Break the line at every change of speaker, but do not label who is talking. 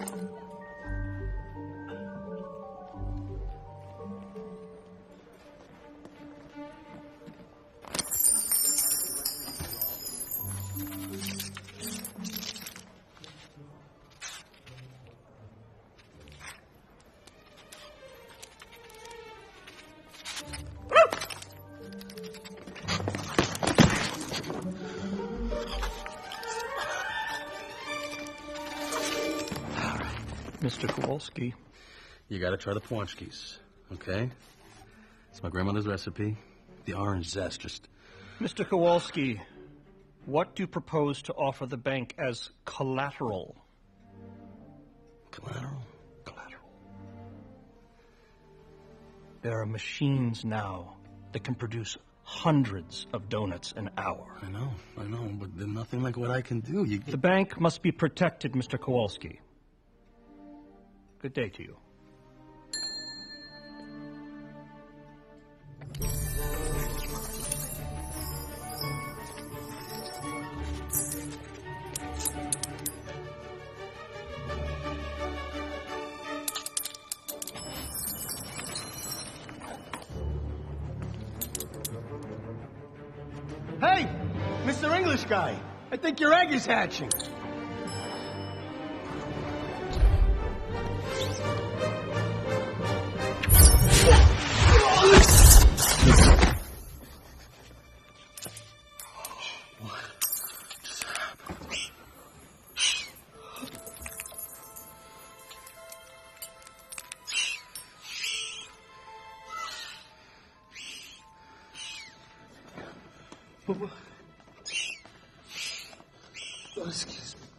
Mr. Kowalski.
You gotta try the Pawanchkis, okay? It's my grandmother's recipe. The orange zest, just...
Mr. Kowalski, what do you propose to offer the bank as collateral?
Collateral? Collateral.
There are machines now that can produce hundreds of donuts an hour.
I know, but there's nothing like what I can do.
The bank must be protected, Mr. Kowalski. Good day to you.
Hey, Mr. English guy, I think your egg is hatching. Oh, excuse me.